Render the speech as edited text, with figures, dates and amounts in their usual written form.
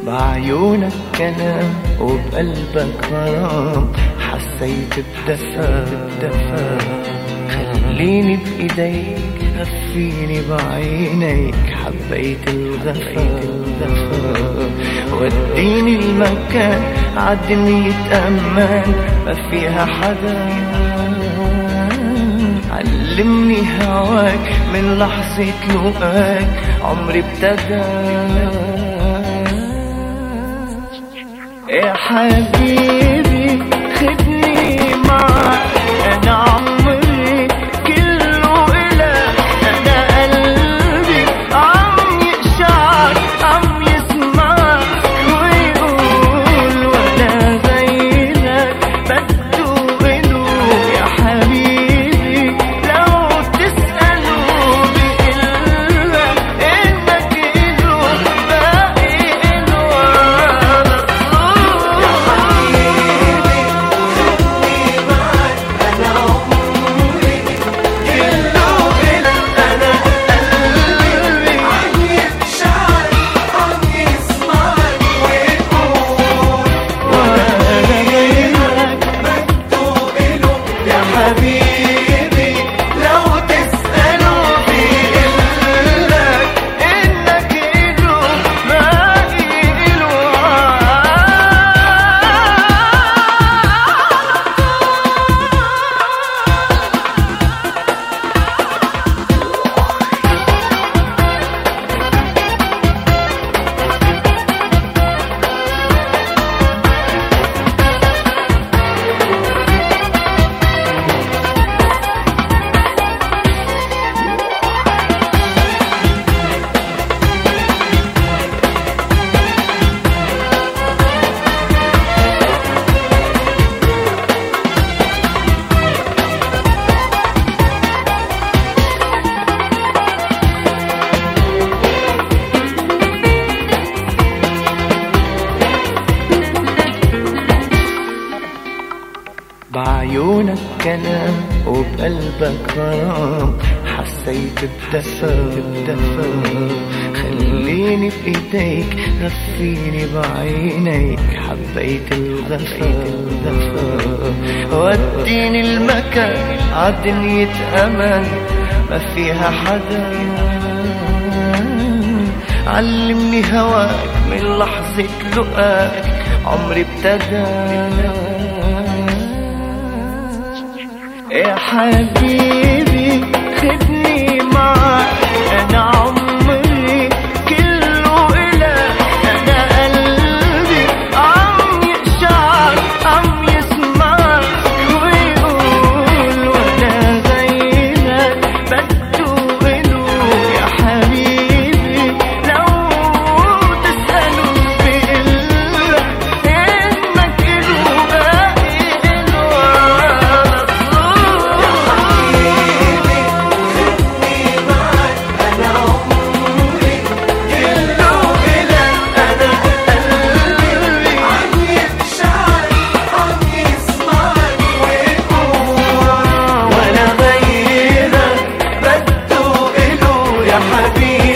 بعيونك كلام وبقلبك غرام، حسيت بدفا خليني بإيديك، هفيني بعينيك، حبيت الغفا وديني المكان عالدنيا أمان ما فيها حدا، علمني هواك من لحظة لقاك عمري ابتدى. يا حبيبي خدني معك، أنا عمري كله إلك، أنا قلبي عم يقشعر عم يسمعك ويقول ولا غيرك بده إله. يا حبيبي لو تسأله بقلك إنك إله باقي إله على طول. يا حبيبي خدني معك، أنا عمري كله إلك، أنا قلبي عم يقشعر عم يسمعك ويقول ولا غيرك بده إله. يا حبيبي لو تسأله بيقلك إنك إله باقي إله. بعيونك كلام وبقلبك غرام، حسيت بدفا خليني بإيديك، غفيني بعينيك، حبيت الغفا وديني المكان عالدنيا أمان ما فيها حدا، علمني هواك من لحظة لقاك عمري ابتدى. يا حبيبي خدني معك، أنا عمري كله إلك، أنا قلبي عم يقشعر عم يسمعك ويقول ولا غيرك بده إله. يا حبيبي لو تسأله بقلك إنك إله باقي إله على طول. يا حبيبي خدني معك، أنا عمري كله إلك، أنا قلبي عم يقشعر عم يسمعك ويقول ولا غيرك بده إله. يا حبيبي